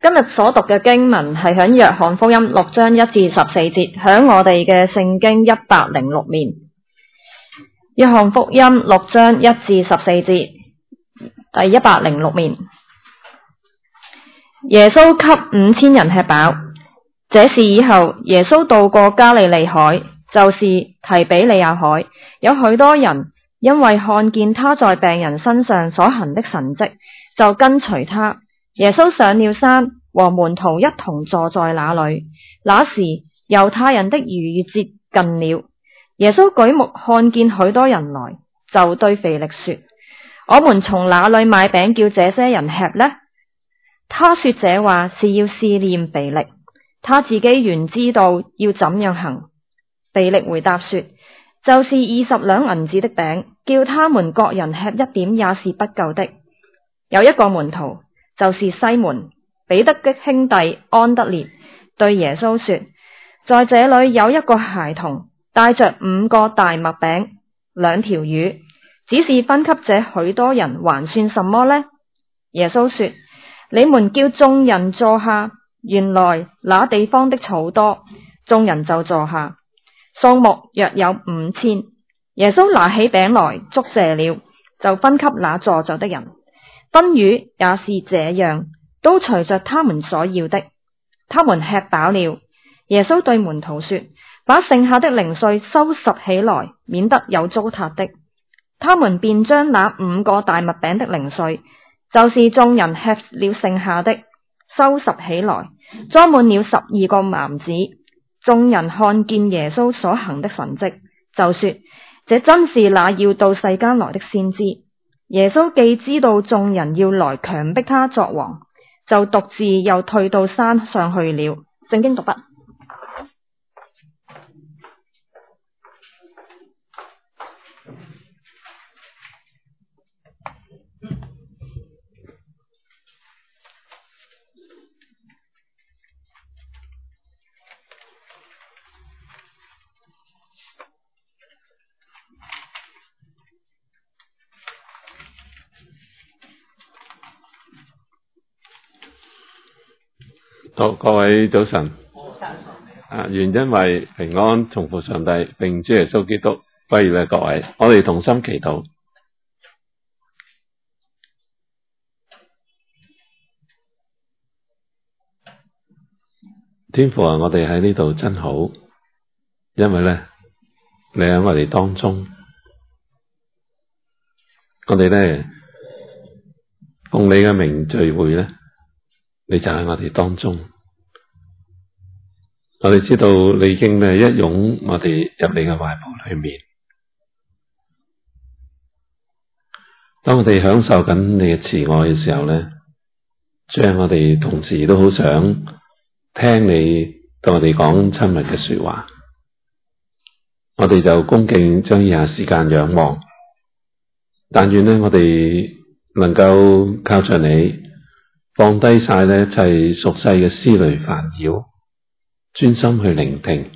今日所讀嘅經文係響約翰福音6章1至14節，響我哋嘅聖經106面。約翰福音6章1至14節，第106面。耶穌給5000人吃飽。這事以後，耶穌渡過加利利海，就是提比利亞海，有許多人因為看見他在病人身上所行的神蹟，就跟隨他。耶穌上了山，和門徒一同坐在那裏。那時猶太人的逾越節近了，耶穌舉目看見許多人來，就對腓力說：我們從哪裏買餅叫這些人吃呢？他說這話是要試驗腓力，他自己原知道要怎樣行。腓力回答說：就是20兩銀子的餅，叫他們各人吃一點也是不夠的。有一個門徒，就是西門彼得的兄弟安德烈，對耶穌說：在這裏有一個孩童帶着5個大麥餅、2條魚，只是分給這許多人，還算什麼呢？耶穌說：你們叫眾人坐下。原來那地方的草多，眾人就坐下，數目約有5000。耶穌拿起餅來，祝謝了，就分給那坐着的人。分魚也是這樣，都隨着他們所要的。他們吃飽了。耶穌對門徒說：把剩下的零碎收拾起來，免得有糟蹋的。他們便將那5個大麥餅的零碎，就是眾人吃了剩下的，收拾起來，裝滿了12個籃子。眾人看見耶穌所行的神蹟，就說：這真是那要到世間來的先知。耶穌既知道眾人要來強迫他作王，就獨自又退到山上去了。聖經讀畢。 好，各位早晨。願因為平安從父上帝並主耶穌基督歸於各位，我哋同心祈禱。天父啊，我哋喺呢度真好，因為呢，你喺我哋當中，我哋呢，奉你嘅名聚會呢，你就喺我哋當中。我哋知道你已經呢一擁我哋入你嘅懷抱裏面。當我哋享受緊你嘅慈愛嘅時候呢，將我哋同時都好想聽你對我哋講親密嘅說話。我哋就恭敬將以下時間仰望，但願呢我哋能夠靠着你放低晒呢一切俗世嘅思慮煩擾，專心去聆聽，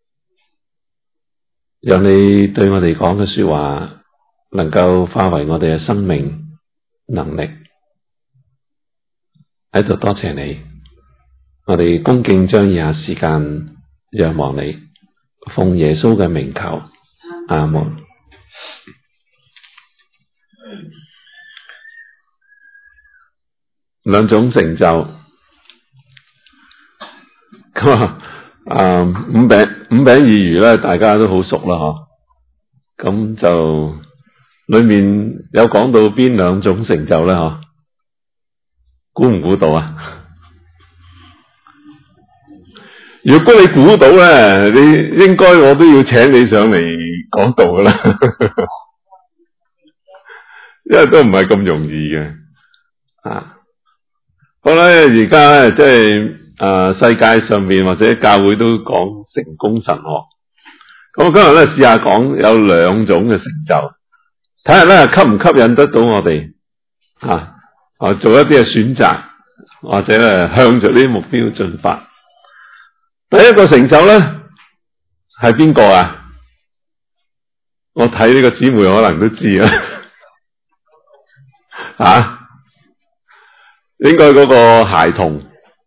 讓你對我哋講嘅說話能夠化為我哋嘅生命能力。喺度多謝你，我哋恭敬將以下時間仰望你，奉耶穌嘅名求，阿門。兩種成就，咁五餅二魚咧，大家都好熟啦，嗬。咁就裏面有講到邊兩種成就咧，嗬？估唔估到啊？如果你估到咧，你應該我都要請你上嚟講道噶啦，因為都唔係咁容易嘅啊。好啦，而家咧即係世界上面或者教會都講成功神學，咁我今日咧試下講有兩種嘅成就，睇下咧吸唔吸引得到我哋做一啲嘅選擇，或者咧向着呢啲目標進發。第一個成就咧係邊個啊？我睇呢個姊妹可能都知啊，應該嗰個孩童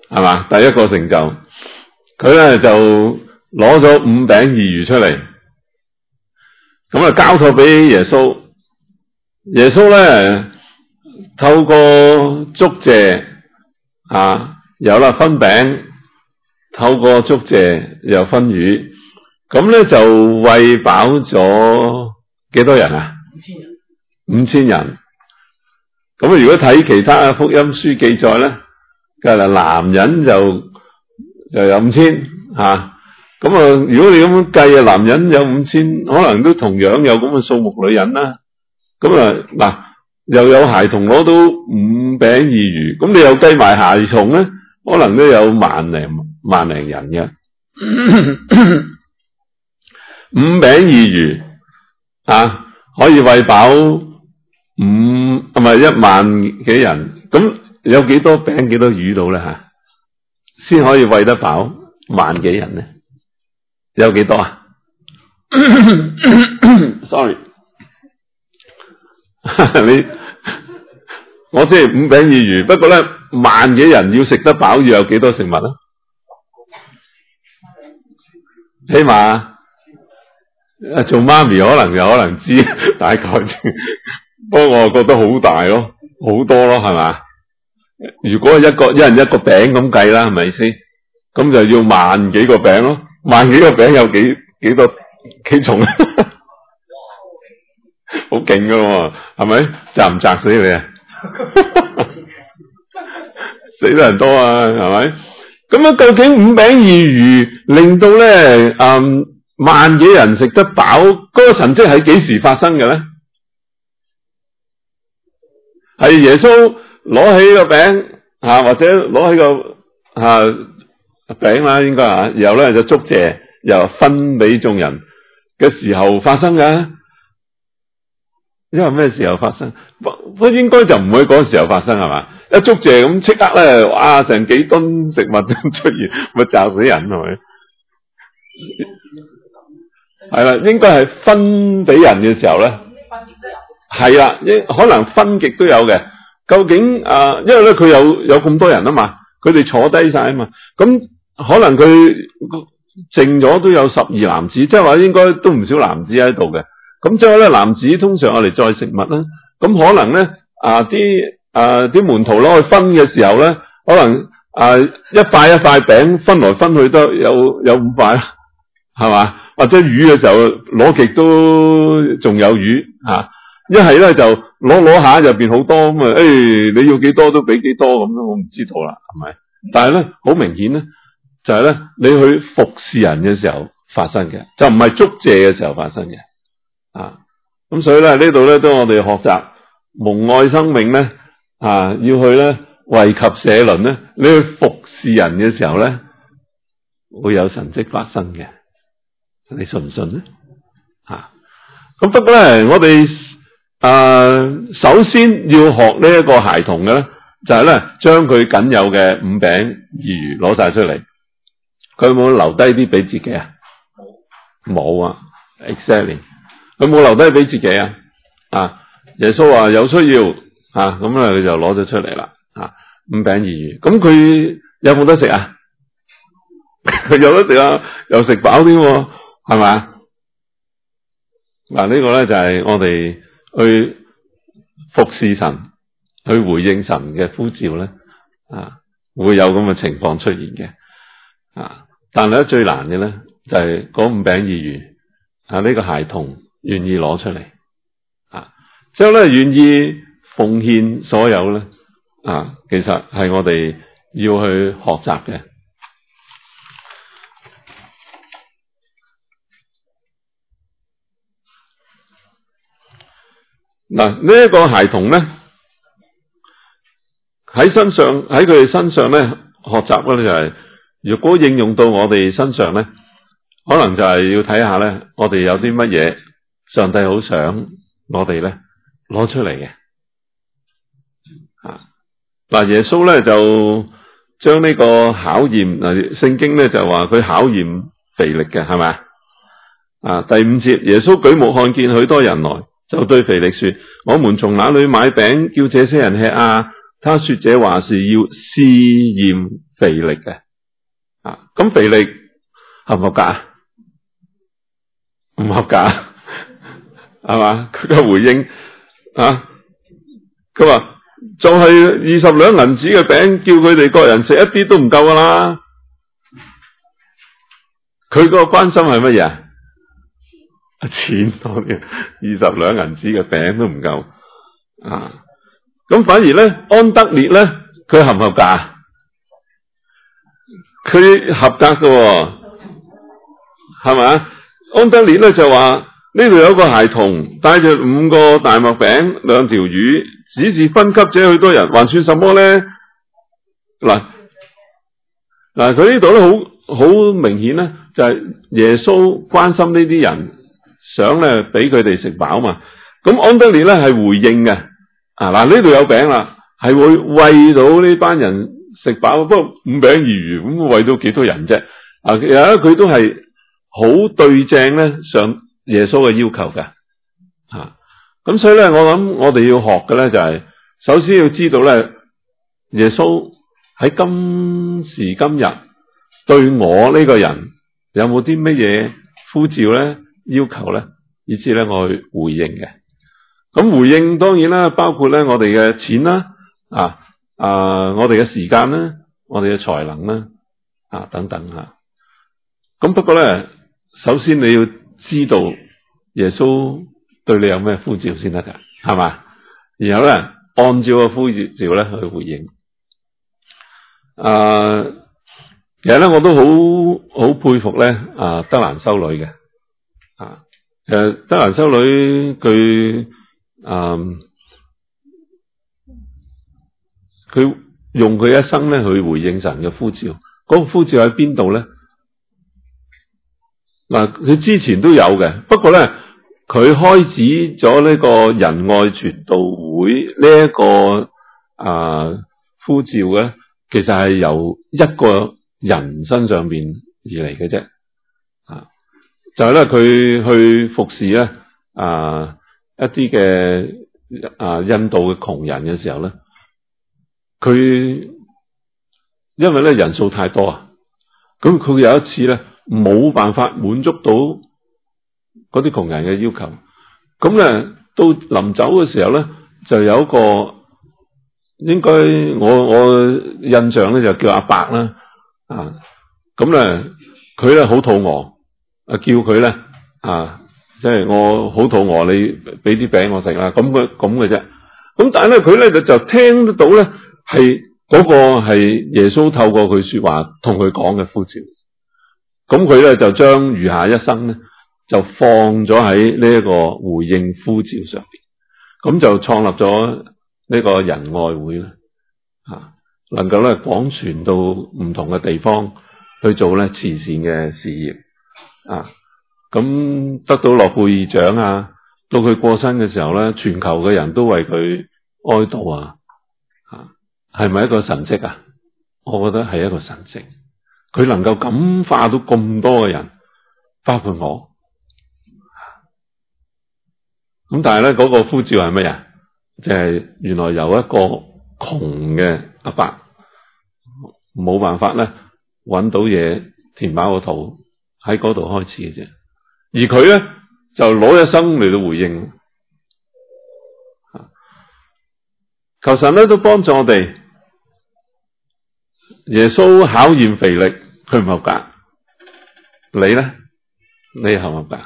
係嘛？第一個成就，佢咧就攞咗5餅2魚出嚟，咁啊交託俾耶穌。耶穌咧透過祝謝有啦分餅，透過祝謝又分魚，咁咧就餵飽咗幾多人啊？5000人。咁如果睇其他福音書記載咧，嗱男人就有5000咁如果你咁計男人有5000，可能都同樣有咁嘅數目女人啦。咁嗱又有孩童攞到5餅2魚，咁你又計埋孩童咧，可能都有萬零人嘅。5餅2魚可以餵飽1萬幾人，咁有幾多餅幾多魚到咧先可以餵得飽萬幾人咧？有幾多啊？Sorry， 我即係5餅2魚，不過咧萬幾人要食得飽要有幾多食物啊？起碼做媽咪可能知大概，不過我覺得好大咯，好多咯，係嘛？如果一人一個餅咁計啦，係咪先？咁就要萬幾個餅咯，萬幾個餅有幾多幾重啊？好勁噶喎，係咪？砸唔砸死你啊？死得人多啊，係咪？咁究竟5餅2魚令到咧萬幾人食得飽，嗰個神蹟係幾時發生嘅咧？係耶穌攞起個餅或者攞起個餅啦，應該然後咧就祝謝，又分俾眾人嘅時候發生嘅。因為咩時候發生？不應該就唔會嗰個時候發生係嘛？一祝謝咁即刻咧，哇！成幾噸食物出現，咪炸死人係咪？係啦，應該係分俾人嘅時候咧，係啦，可能分極都有嘅。究竟因為咧佢有咁多人啊嘛，佢哋坐低晒啊嘛，咁可能佢剩咗都有12男子，即係話應該都唔少男子喺度嘅。咁即係咧，男子通常我哋再食物啦，咁可能咧啲門徒攞去分嘅時候咧，可能一塊一塊餅分來分去都有5塊啦，係嘛？或者魚嘅時候攞極都仲有魚一係咧就攞下入邊好多咁你要幾多都俾幾多咁咯，我唔知道啦，係咪？但係咧好明顯咧，就係咧你去服侍人嘅時候發生嘅，就唔係祝謝嘅時候發生嘅。咁所以咧呢度咧都我哋學習蒙愛生命咧要去咧惠及社鄰咧，你去服侍人嘅時候咧會有神蹟發生嘅，你信唔信咧？咁不過咧我哋首先要學呢一個孩童嘅咧，就係咧將佢僅有嘅5餅2魚攞晒出嚟，佢有冇留低啲俾自己啊？冇啊 ，exactly。佢冇留低俾自己耶穌話有需要咁佢就攞咗出嚟啦5餅2魚，咁佢有冇得食啊？佢有得食又食飽啲喎，係咪？呢個咧就係我哋去服侍神，去回應神嘅呼召咧會有咁嘅情況出現嘅但係咧最難嘅咧就係嗰5餅2魚呢個孩童願意攞出嚟之後咧願意奉獻所有咧其實係我哋要去學習嘅。呢一個孩童咧喺佢哋身上咧學習咧就係，如果應用到我哋身上咧，可能就係要睇下咧，我哋有啲乜嘢上帝好想我哋咧攞出嚟嘅。耶穌咧就將呢個考驗聖經咧就話佢考驗腓力嘅，係咪第5節，耶穌舉目看見許多人來，就對腓力說：我們從哪裏買餅叫這些人吃啊？他說這話是要試驗腓力嘅。咁腓力合唔合格啊？唔合格，係嘛？佢嘅回應佢話就係20兩銀子嘅餅，叫佢哋各人食一啲都唔夠噶啦。佢嗰個關心係乜嘢啊？錢多啲，20兩銀子嘅餅都唔夠咁反而咧，安德烈咧，佢合唔合格啊？佢合格嘅，係咪？安德烈咧就話呢度有個孩童帶着5個大麥餅、2條魚，只是分給這許多人，還算什麼咧？嗱，佢呢度咧好明顯咧，就係耶穌關心呢啲人，想咧俾佢哋食飽嘛。咁安德烈咧係回應嘅，呢度有餅啦，係會餵到呢班人食飽。不過5餅2魚咁餵到幾多人啫？其實咧佢都係好對正咧上耶穌嘅要求嘅。咁所以咧，我諗我哋要學嘅咧就係，首先要知道咧，耶穌喺今時今日對我呢個人有冇啲乜嘢呼召咧、要求咧，以至咧我去回應嘅。咁回應當然啦，包括咧我哋嘅錢啦，我哋嘅時間啦，我哋嘅才能啦，等等吓。咁不過咧，首先你要知道耶穌對你有咩呼召先得噶，係嘛？然後咧，按照個呼召咧去回應。其實咧我都好佩服咧德蘭修女嘅。其實德蘭修女佢用佢一生咧去回應神嘅呼召。嗰個呼召喺邊度咧？佢之前都有嘅，不過咧佢開始咗呢個仁愛傳道會呢一個呼召咧，其實係由一個人身上邊而嚟嘅啫。就係咧佢去服侍咧一啲嘅印度嘅窮人嘅時候咧，佢因為咧人數太多啊，咁佢有一次咧冇辦法滿足到嗰啲窮人嘅要求，咁咧到臨走嘅時候咧，就有一個應該我印象咧就叫阿伯啦，咁咧佢咧好肚餓，叫佢咧即係我好肚餓，你俾啲餅我食啦，咁嘅啫。咁但係咧佢咧就聽得到咧係嗰個係耶穌透過佢說話同佢講嘅呼召。咁佢咧就將餘下一生咧就放咗喺呢一個回應呼召上邊，咁就創立咗呢個仁愛會啦，能夠咧廣傳到唔同嘅地方去做咧慈善嘅事業，咁得到諾貝爾獎啊，到佢過身嘅時候咧，全球嘅人都為佢哀悼啊，係咪一個神蹟啊？我覺得係一個神蹟。佢能夠感化到咁多嘅人，包括我。咁但係咧嗰個呼召係乜嘢？就係原來由一個窮嘅阿伯冇辦法咧搵到嘢填飽個肚，喺嗰度開始嘅啫。而佢咧就攞一生嚟到回應。求神咧都幫助我哋。耶穌考驗腓力，佢唔合格。你咧？你合唔合格？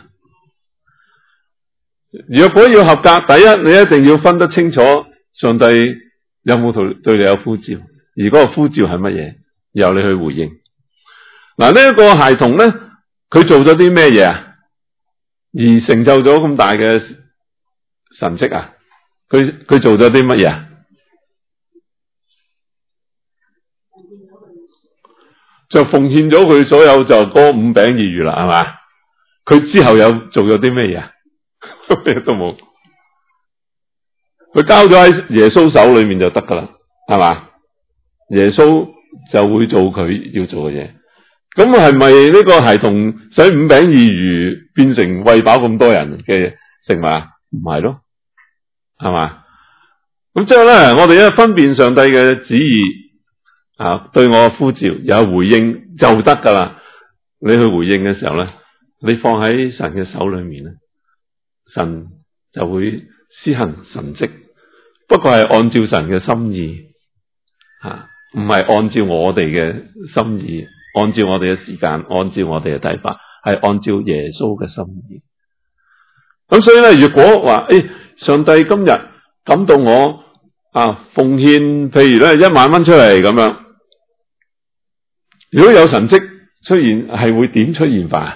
若果要合格，第一你一定要分得清楚上帝有冇對你有呼召，而嗰個呼召係乜嘢，由你去回應。呢一個孩童咧，佢做咗啲咩嘢啊？而成就咗咁大嘅神蹟啊？佢做咗啲乜嘢啊？就奉獻咗佢所有就嗰5餅2魚啦，係嘛？佢之後有做咗啲咩嘢？咩都冇，佢交咗喺耶穌手裏面就得噶啦，係嘛？耶穌就會做佢要做嘅嘢。咁係咪呢個孩童使5餅2魚變成餵飽咁多人嘅食物啊？唔係咯，係嘛？咁即係咧，我哋一分辨上帝嘅旨意對我嘅呼召有回應就得噶啦。你去回應嘅時候咧，你放喺神嘅手裏面咧，神就會施行神蹟，不過係按照神嘅心意，唔係按照我哋嘅心意，按照我哋嘅時間，按照我哋嘅睇法，係按照耶穌嘅心意。咁所以咧，如果話上帝今日感動我奉獻，譬如咧1萬蚊出嚟咁樣，如果有神蹟出現，係會點出現法？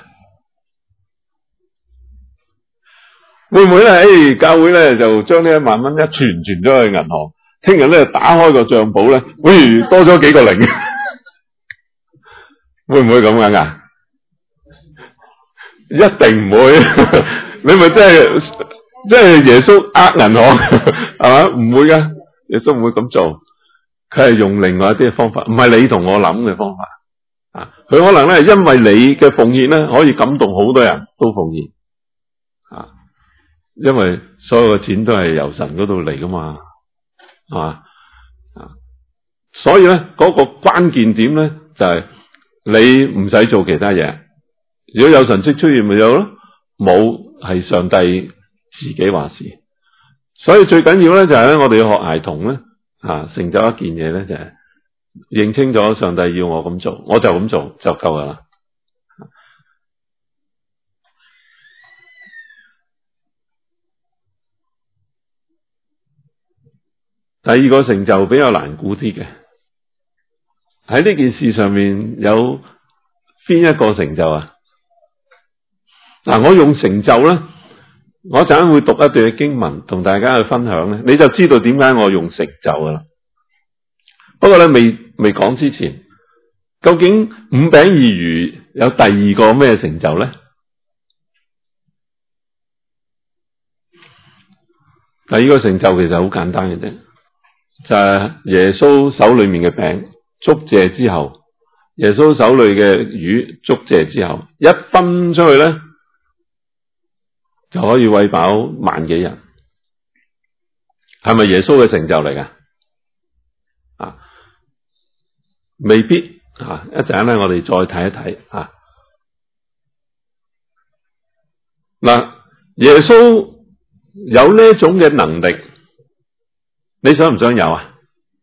會唔會咧？教會咧就將呢1萬蚊一存咗去銀行，聽日咧打開個賬簿咧，多咗幾個零，會唔會咁樣噶？一定唔會，你咪即係耶穌銀行係嘛？唔會噶，耶穌唔會咁做，佢係用另外一啲方法，唔係你同我諗嘅方法。佢可能咧，因為你嘅奉獻咧，可以感動好多人都奉獻，因為所有嘅錢都係由神嗰度嚟噶嘛，係嘛，所以咧嗰個關鍵點咧就係你唔使做其他嘢，如果有神蹟出現咪有咯，冇係上帝自己話事，所以最緊要咧就係咧，我哋要學孩童咧，成就一件嘢咧就係認清咗上帝要我咁做，我就咁做就夠噶啦。第二個成就比較難估啲嘅，喺呢件事上面有邊一個成就啊？我用成就咧，我陣間會讀一段經文同大家去分享咧，你就知道點解我用成就噶啦。不過咧未講之前，究竟5餅2魚有第二個咩成就咧？第二個成就其實好簡單嘅啫，就係耶穌手裏面嘅餅祝謝之後，耶穌手裏嘅魚祝謝之後，一分出去咧就可以餵飽萬幾人，係咪耶穌嘅成就嚟㗎？未必一陣咧，我哋再睇一睇耶穌有呢種嘅能力，你想唔想有啊？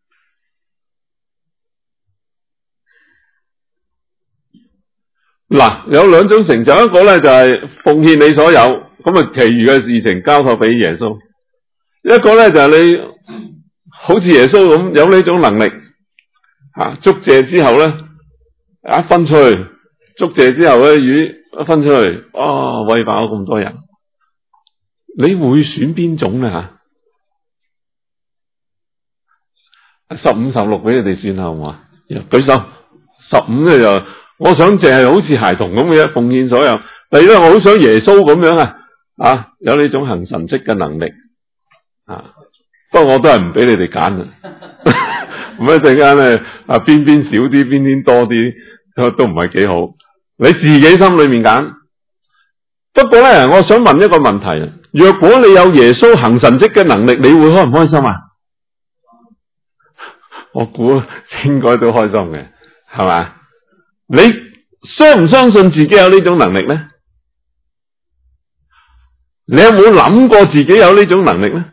有兩種成就，一個咧就係奉獻你所有，咁其餘嘅事情交託俾耶穌；一個咧就係你好似耶穌咁有呢種能力。祝謝之後咧，一分出去；祝謝之後咧，魚一分出去，餵飽咁多人，你會選邊種咧？15、16俾你哋算下好嘛？舉手。15咧就，我想淨係好似孩童咁嘅奉獻所有。第二咧，我好想耶穌咁樣有呢種行神蹟嘅能力不過我都係唔俾你哋揀咁一陣間咧，邊少啲，邊多啲，都唔係幾好。你自己心裏面揀。不過咧，我想問一個問題：若果你有耶穌行神蹟嘅能力，你會開唔開心啊？我估應該都開心嘅，係嘛？你相唔相信自己有呢種能力咧？你有冇諗過自己有呢種能力咧？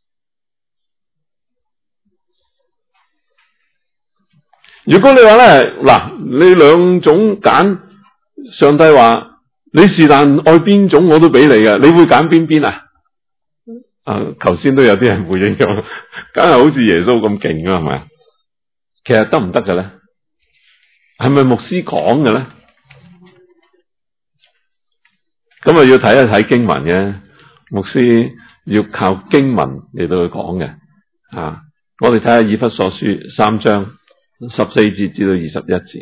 如果你話咧，你兩種揀，上帝話你是但愛邊種我都俾你嘅，你會揀邊啊？頭先都有啲人回應咗，梗係好似耶穌咁勁㗎，係咪？其實得唔得嘅咧？係咪牧師講嘅咧？咁要睇一睇經文嘅，牧師要靠經文嚟到去講嘅。我哋睇下以弗所書3章14節至到21節。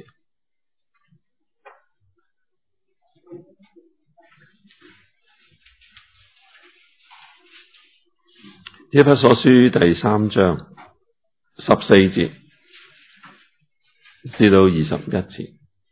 以弗所書第3章14節至到21節。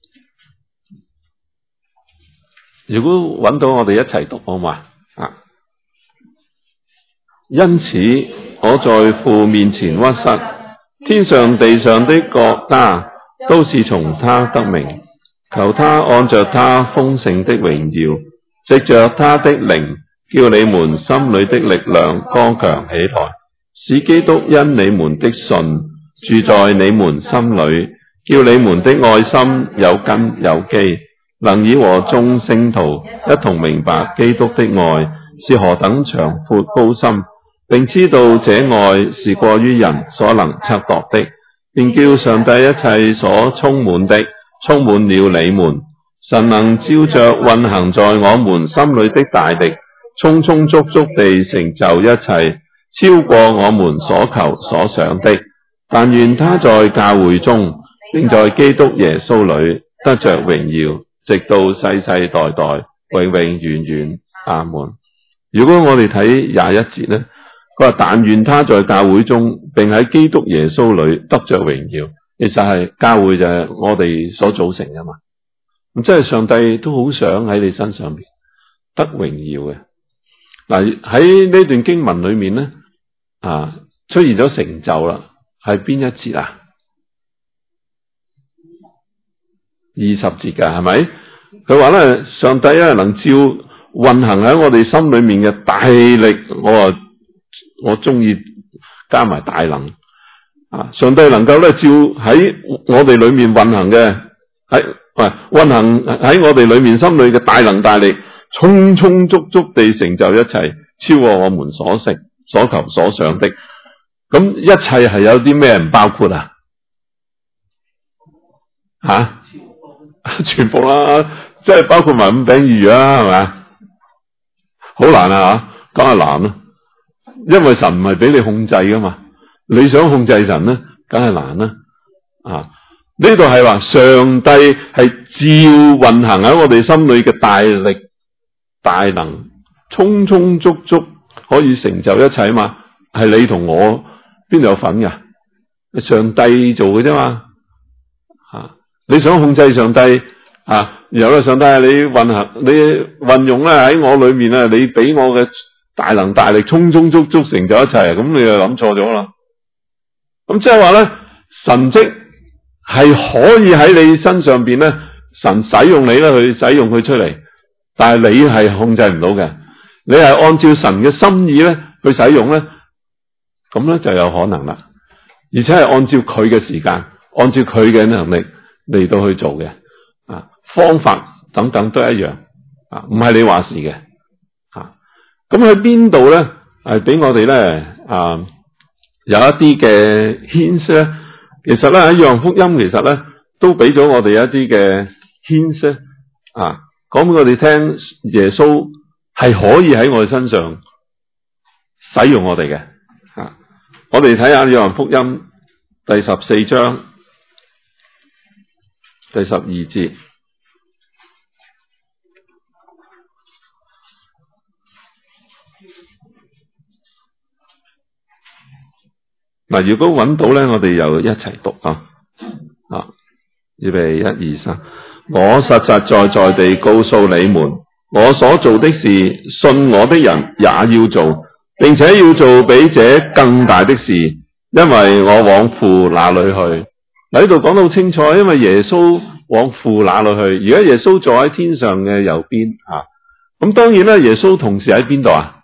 如果揾到，我哋一齊讀好嘛？因此我在父面前屈膝， 天上地上的國家都是從他得名。求他按着他豐盛的榮耀，藉着他的靈，叫你們心裏的力量剛強起來，使基督因你們的信住在你們心裏，叫你們的愛心有根有基，能以和眾聖徒一同明白基督的愛是何等長闊高深，並知道這愛是過於人所能測度的，便叫上帝一切所充滿的充滿了你們。神能照着運行在我們心裏的大力，充充足足地成就一切，超過我們所求所想的。但願他在教會中，並在基督耶穌裏得着榮耀，直到世世代代，永永遠遠。阿門。如果我哋睇21節呢，佢話但願他在教會中，並喺基督耶穌裏得着榮耀。其實係教會就係我哋所組成噶嘛，咁即係上帝都好想喺你身上邊得榮耀嘅。嗱，喺呢段經文裏面咧，出現咗成就啦，係邊一節啊？20節噶係咪？佢話咧，上帝能照運行喺我哋心裏面嘅大力，我中意加埋大能。上帝能夠咧照喺我哋裏面運行嘅，運行喺我哋裏面心裏嘅大能大力，充充足足地成就一切，超過我們所食所求所想的。咁一切係有啲咩唔包括啊？全部啦，即係包括埋5餅2魚啦，係咪？好難啊，梗係難啦，因為神唔係俾你控制噶嘛。你想控制神呢，梗係難啦。呢度係話上帝係照運行喺我哋心裏嘅大力大能，充充足足可以成就一切嘛。係你同我邊度有份噶？上帝做嘅啫嘛。你想控制上帝然後上帝你運用咧喺我裏面啊，你俾我嘅大能大力充充足足成就一切，咁你就諗錯咗啦。咁即係話咧，神蹟係可以喺你身上邊咧，神使用你咧去使用佢出嚟，但係你係控制唔到嘅，你係按照神嘅心意咧去使用咧，咁咧就有可能啦，而且係按照佢嘅時間，按照佢嘅能力嚟到去做嘅，方法等等都一樣，唔係你話事嘅，咁喺邊度咧係俾我哋咧有一啲嘅 hints 咧，其實咧喺約翰福音其實咧都俾咗我哋一啲嘅 hints 講俾我哋聽，耶穌係可以喺我哋身上使用我哋嘅。我哋睇下約翰福音第14章第12節。嗱，如果揾到咧，我哋又一齊讀預備1、2、3。我實實在在地告訴你們，我所做的事，信我的人也要做，並且要做比這更大的事，因為我往父那裏去。嗱，呢度講得好清楚，因為耶穌往父那裏去，而家耶穌坐喺天上嘅右邊咁當然啦，耶穌同時喺邊度啊？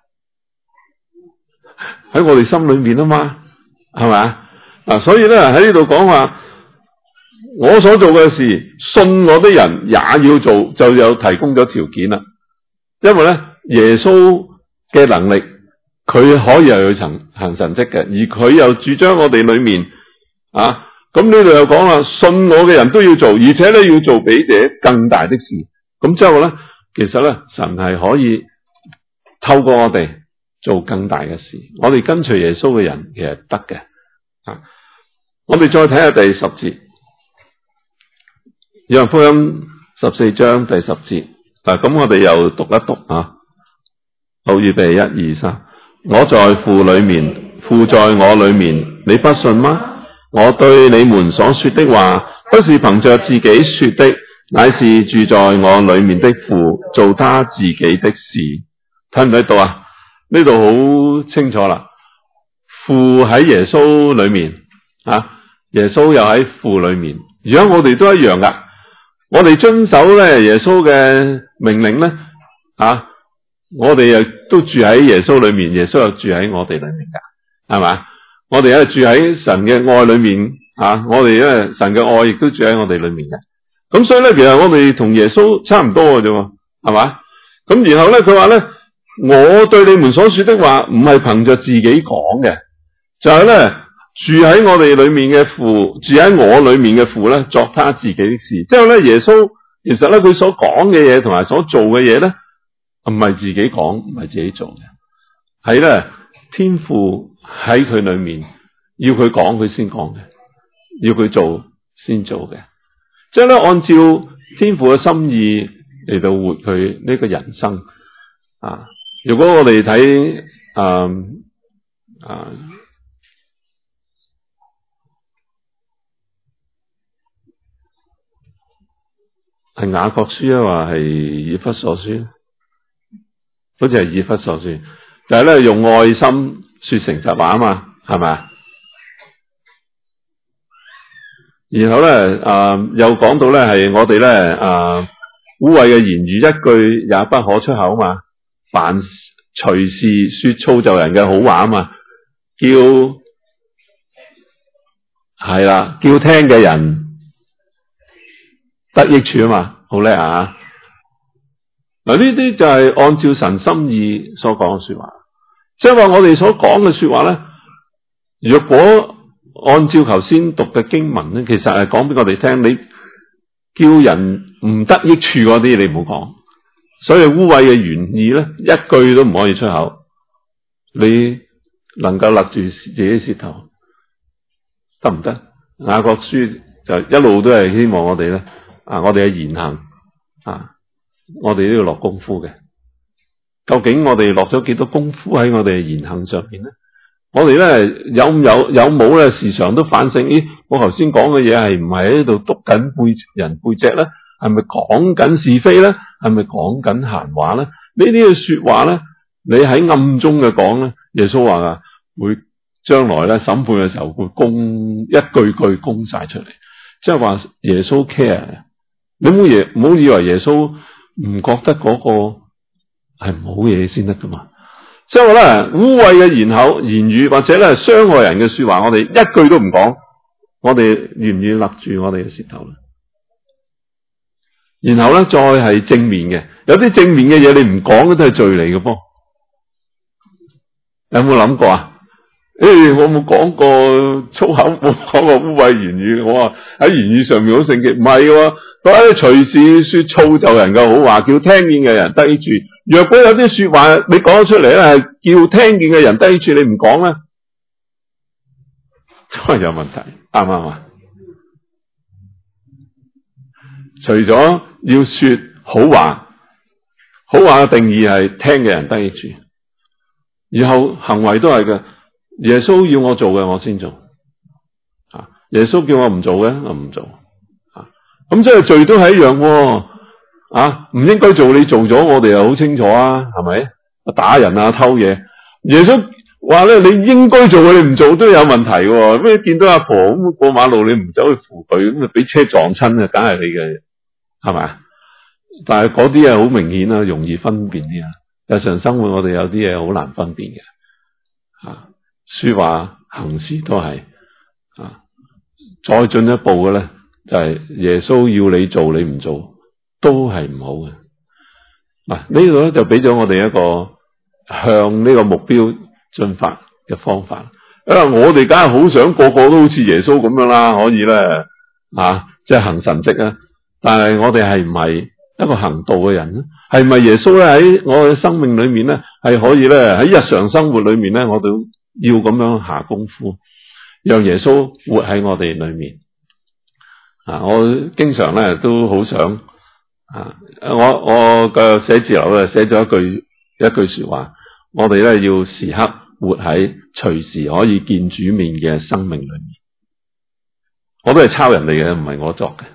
喺我哋心裏面啊嘛。係咪所以咧喺呢度講話，我所做嘅事，信我的人也要做，就有提供咗條件啦。因為咧耶穌嘅能力，佢可以係去行神蹟嘅，而佢又住將我哋裏面咁呢度又講啦，信我嘅人都要做，而且咧要做比這更大的事。咁之後咧，其實咧神係可以透過我哋做更大嘅事，我哋跟隨耶穌嘅人其實得嘅。我哋再睇下第10節，約翰福音14章第10節。咁我哋又讀一讀好，預備1、2、3。我在父裏面，父在我裏面，你不信嗎？我對你們所說的話，不是憑着自己說的，乃是住在我裏面的父做他自己的事。睇唔睇到呢度好清楚啦，父喺耶穌裏面， 耶穌又喺父裏面，而家我哋都一樣噶，我哋遵守咧耶穌嘅命令咧，我哋又都住喺耶穌裏面，耶穌又住喺我哋裏面噶，係嘛？我哋咧住喺神嘅愛裏面，我哋咧神嘅愛亦都住喺我哋裏面嘅。咁所以咧，其實我哋同耶穌差唔多嘅啫，係嘛？咁然後咧，佢話咧，我對你們所說的話，唔係憑着自己講嘅，就係咧住喺我哋裏面嘅父，住喺我裏面嘅父咧，作他自己的事。即係咧，耶穌其實咧佢所講嘅嘢同埋所做嘅嘢咧，唔係自己講，唔係自己做嘅，係咧天父喺佢裏面，要佢講佢先講嘅，要佢做先做嘅。即係咧，按照天父嘅心意嚟到活佢呢個人生。如果我哋睇係雅各書啊，話係以弗所書，好似係以弗所書，就係咧用愛心說成實話啊嘛，係咪啊？然後咧，又講到咧係我哋咧，污穢嘅言語一句也不可出口嘛，凡隨時說造就人嘅好話啊嘛，係啦，叫聽嘅人得益處啊嘛，好叻啊！嗱，呢啲就係按照神心意所講嘅說話，即係話我哋所講嘅說話咧，若果按照頭先讀嘅經文咧，其實係講俾我哋聽，你叫人唔得益處嗰啲，你唔好講。所以污穢嘅言語咧，一句都唔可以出口。你能夠勒住自己舌頭，得唔得？雅各書就一路都係希望我哋咧，我哋嘅言行，我哋都要落功夫嘅。究竟我哋落咗幾多功夫喺我哋嘅言行上邊咧？我哋咧有冇咧時常都反省？咦，我頭先講嘅嘢係唔係喺度督緊背人背脊咧？係咪講緊是非咧？係咪講緊閒話咧？呢啲嘅說話咧，你喺暗中嘅講咧，耶穌話啊，會將來咧審判嘅時候會一句句供晒出嚟，即係話耶穌 care。你唔好以為耶穌唔覺得嗰個係唔好嘢先得噶嘛。即係話咧，污穢嘅言語或者咧傷害人嘅說話，我哋一句都唔講，我哋願唔願意勒住我哋嘅舌頭咧？然後咧再係正面嘅，有啲正面嘅嘢你唔講都係罪嚟嘅噃。有冇諗過啊？我冇講過粗口，冇講過污穢言語，我話喺言語上面好聖潔，唔係喎。佢喺隨時說造就人嘅好話，叫聽見嘅人得益處。若果有啲說話你講咗出嚟咧，係叫聽見嘅人得益處，你唔講咧，都係有問題，啱唔啱啊？除咗要說好話，好話嘅定義係聽嘅人得益處，然後行為都係嘅。耶穌要我做嘅，我先做。耶穌叫我唔做嘅，我唔做。咁即係罪都係一樣喎。唔應該做你做咗，我哋又好清楚啊，係咪？打人啊，偷嘢。耶穌話咧，你應該做嘅，你唔做都有問題喎。咩見到阿婆咁過馬路，你唔走去扶佢，咁啊俾車撞親啊，梗係你嘅，係咪？但係嗰啲係好明顯啊，容易分辨啲啊。日常生活我哋有啲嘢好難分辨嘅，說話行事都係再進一步嘅咧，就係耶穌要你做你唔做都係唔好嘅。呢度咧就俾咗我哋一個向呢個目標進發嘅方法。因為我哋梗係好想個個都好似耶穌咁樣啦，可以咧即係行神蹟啊！但係我哋係唔係一個行道嘅人咧？係咪耶穌咧喺我嘅生命裏面咧係可以咧喺日常生活裏面咧，我哋要咁樣下功夫，讓耶穌活喺我哋裏面。我經常咧都好想我嘅寫字樓咧寫咗一句說話，我哋咧要時刻活喺隨時可以見主面嘅生命裏面。我都係抄人哋嘅，唔係我作嘅。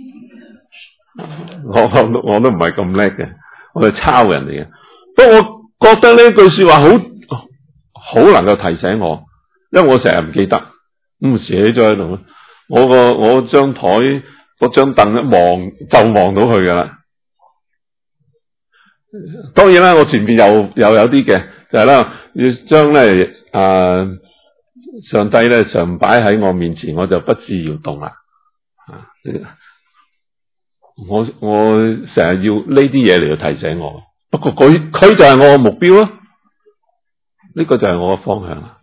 我都唔係咁叻嘅，我係抄人哋嘅。不過我覺得呢句說話好能夠提醒我，因為我成日唔記得。 咁寫咗喺度。我張台嗰張凳一望就望到佢噶啦。當然啦，我前邊又有啲嘅，就係啦，要將咧上帝咧常擺喺我面前，我就不致搖動啦。我成日要呢啲嘢嚟到提醒我，不過佢就係我嘅目標咯，呢個就係我嘅方向啦。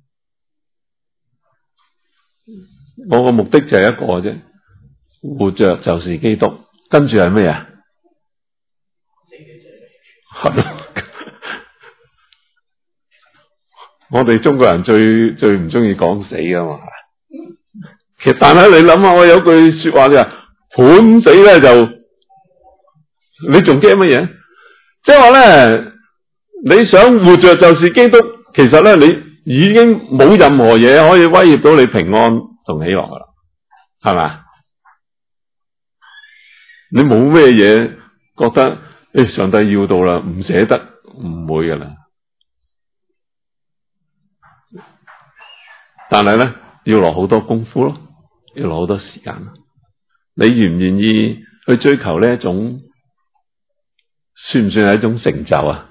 我嘅目的就係一個啫，活着就是基督，跟住係咩啊？我哋中國人最唔中意講死噶嘛。其實但係你諗下，我有句說話就係判死咧，就你仲驚乜嘢？即係話咧，你想活着就是基督，其實咧你已經冇任何嘢可以威脅到你平安同喜樂噶啦，係咪？你冇咩嘢覺得上帝要到啦，唔捨得，唔會噶啦。但係咧要落好多功夫咯，要落好多時間。你願唔願意去追求呢一種，算唔算係一種成就啊？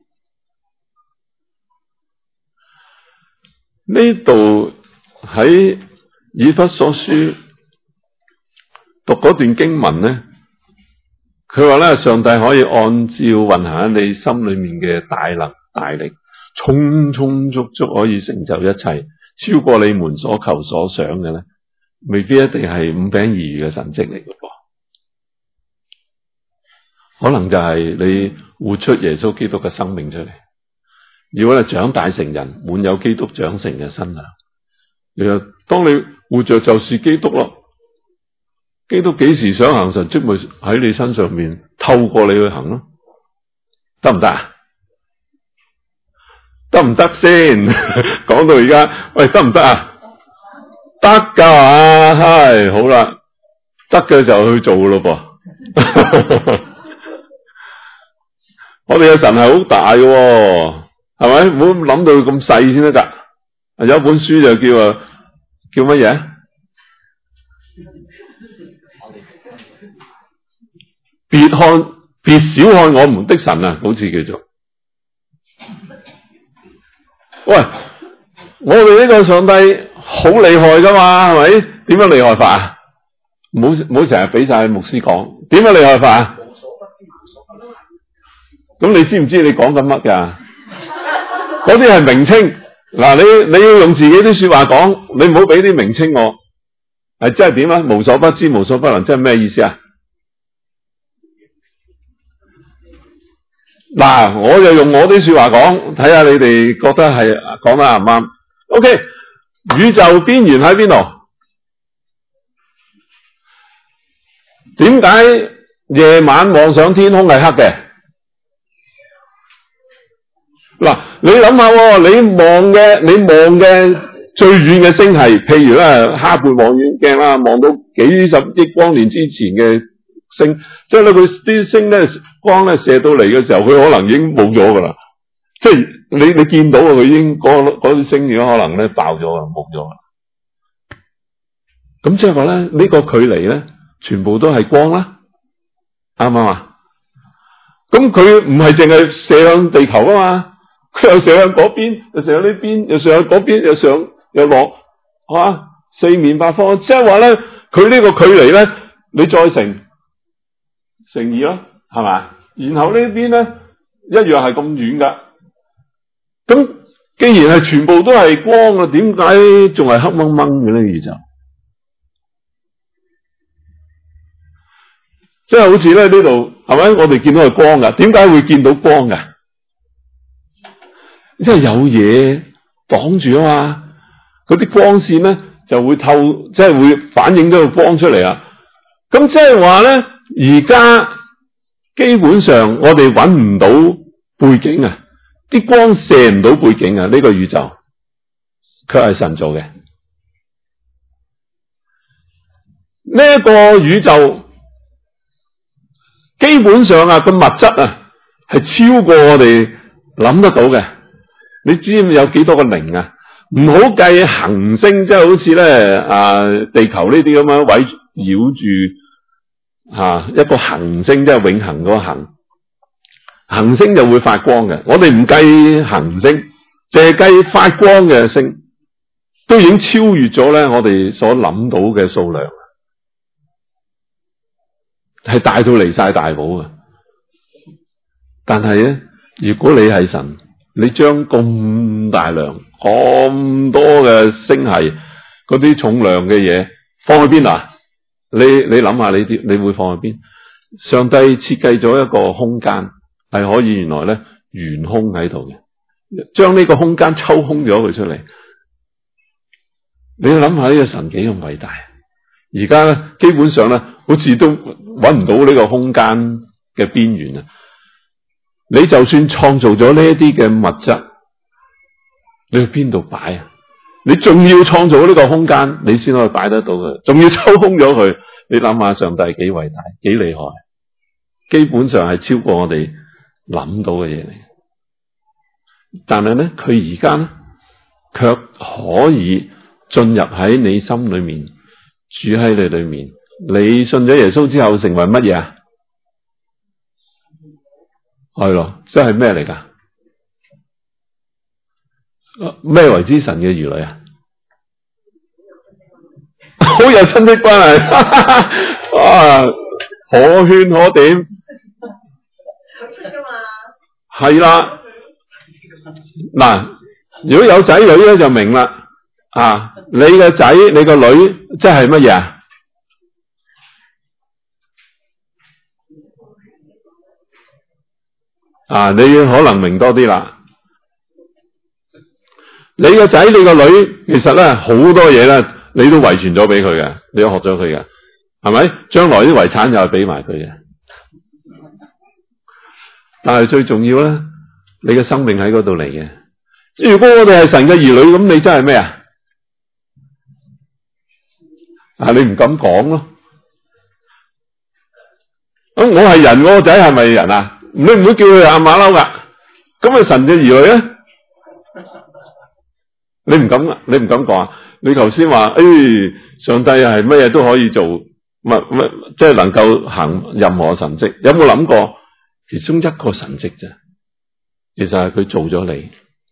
呢度喺以弗所書讀嗰段經文咧，佢話咧上帝可以按照運行喺你心裏面嘅大能大力，充充足足可以成就一切，超過你們所求所想嘅咧，未必一定係五餅二魚嘅神蹟嚟嘅噃，可能就係你活出耶穌基督嘅生命出嚟。如果你長大成人，滿有基督長成嘅身量，當你活着就是基督咯。基督幾時想行神蹟，咪喺你身上面透過你去行咯，得唔得啊？得唔得先？講到而家，喂，得唔得啊？得噶啊，係好啦，得嘅就去做咯噃。我哋嘅神係好大嘅，係咪？唔好諗到咁細先得噶。有一本書就叫乜嘢？別小看我們的神啊，好似叫做。喂，我哋呢個上帝好厲害噶嘛，係咪？點樣厲害法啊？唔好成日俾晒牧師講，點樣厲害法啊？咁你知唔知你講緊乜噶？嗰啲係名稱。嗱，你要用自己啲說話講，你唔好俾啲名稱我。係真係點啊？無所不知，無所不能，即係咩意思啊？嗱，我就用我啲說話講，睇下你哋覺得係講得啱唔啱 ？OK， 宇宙邊緣喺邊度？點解夜晚望上天空係黑嘅？嗱，你諗下，你望嘅最遠嘅星系，譬如咧哈勃望遠鏡啦，望到幾十億光年之前嘅星，即係咧佢啲星咧光咧射到嚟嘅時候，佢可能已經冇咗噶啦。即係你見到佢已經嗰啲星已經可能咧爆咗啦，冇咗啦。咁即係話咧呢個距離咧，全部都係光啦，啱唔啱啊？咁佢唔係淨係射向地球啊嘛。佢又上向嗰邊，又上向呢邊，又上向嗰邊，又上又落，四面八方。即係話咧，佢呢個距離咧，你再乘2咯，係嘛？然後呢邊咧一樣係咁遠噶。咁既然係全部都係光啊，點解仲係黑掹掹嘅呢？宇宙即係好似咧呢度係咪？我哋見到係光噶，點解會見到光噶？因為有嘢擋住啊嘛，嗰啲光線咧就會透，即係會反映咗個光出嚟啊。咁即係話咧，而家基本上我哋揾唔到背景啊，啲光射唔到背景啊。呢個宇宙卻係神做嘅。呢一個宇宙基本上啊個物質啊係超過我哋諗得到嘅。你知唔知有幾多個零啊？ 唔好計行星，即係好似咧地球呢啲咁樣圍繞住一個行星，即係永恆嗰個行星就會發光嘅。我哋唔計行星，淨係計發光嘅星，都已經超越咗咧我哋所諗到嘅數量，係大到離晒大譜嘅。但係咧，如果你係神，你將咁大量、咁多嘅星系嗰啲重量嘅嘢放去邊啊？你諗下，你會放去邊？上帝設計咗一個空間，係可以原來咧懸空喺度嘅，將呢個空間抽空咗佢出嚟。你要諗下呢個神幾咁偉大？而家咧基本上咧，好似都揾唔到呢個空間嘅邊緣啊！你就算創造咗呢一啲嘅物質，你去邊度擺啊？你仲要創造呢個空間，你先可以擺得到佢，仲要抽空咗佢。你諗下，上帝幾偉大，幾厲害？基本上係超過我哋諗到嘅嘢嚟。但係咧，佢而家咧，卻可以進入喺你心裏面，住喺你裏面。你信咗耶穌之後，成為乜嘢啊？係咯，即係咩嚟噶？咩為之神嘅兒女啊？好有親戚關係，啊，可圈可點。係啦，嗱，如果有仔女咧就明啦。你嘅仔、你個女，即係乜嘢啊？你可能明多啲啦。你個仔、你個女，其實咧好多嘢咧，你都遺傳咗俾佢嘅，你都學咗佢嘅，係咪？將來啲遺產又係俾埋佢嘅。但係最重要咧，你嘅生命喺嗰度嚟嘅。如果我哋係神嘅兒女，咁你真係咩啊？你唔敢講咯。咁我係人，我個仔係咪人啊？你唔會叫佢阿馬騮噶，咁係神嘅兒女咧？你唔敢講啊？你頭先話，上帝係乜嘢都可以做，即係能夠行任何神蹟。有冇諗過其中一個神蹟啫？其實係佢做咗你。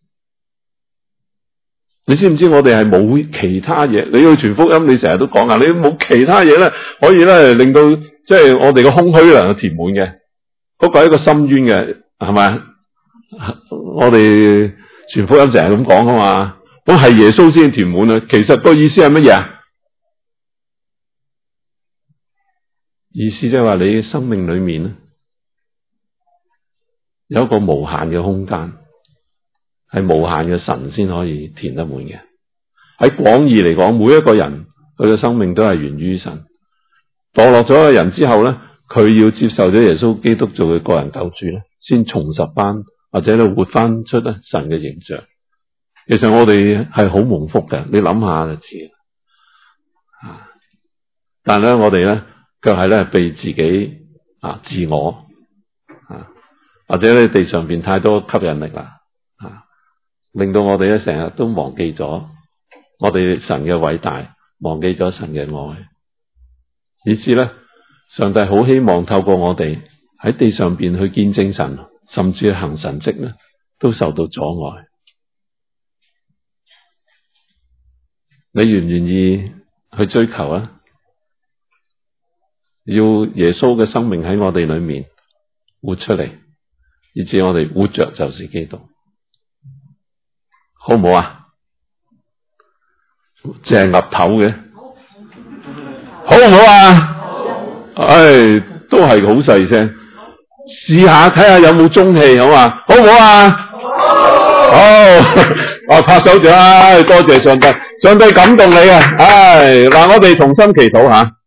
你知唔知我哋係冇其他嘢？你去傳福音，你成日都講啊，你冇其他嘢咧，可以咧令到即係我哋個空虛能夠填滿嘅。嗰個係一個深淵嘅，係咪？我哋傳福音成日咁講啊嘛，咁係耶穌先填滿啊。其實個意思係乜嘢啊？意思即係話你生命裏面咧有一個無限嘅空間，係無限嘅神先可以填得滿嘅。喺廣義嚟講，每一個人佢嘅生命都係源於神。墮落咗嘅人之後咧，佢要接受咗耶穌基督做佢個人救主咧，先重拾翻或者咧活翻出咧神嘅形象。其實我哋係好蒙福嘅，你諗下就知。但係咧，我哋咧卻係咧被自己自我或者咧地上邊太多吸引力啦，令到我哋咧成日都忘記咗我哋神嘅偉大，忘記咗神嘅愛，以致咧上帝好希望透過我哋喺地上邊去見證神，甚至去行神蹟咧，都受到阻礙。你願唔願意去追求啊？要耶穌嘅生命喺我哋裏面活出嚟，以致我哋活着就是基督，好唔好啊？淨係岌頭嘅，好唔好啊？都係好細聲，試下睇下有冇中氣，好嘛？好唔好啊？好，拍手掌，多謝上帝，上帝感動你啊！嗱，我哋同心祈禱吓。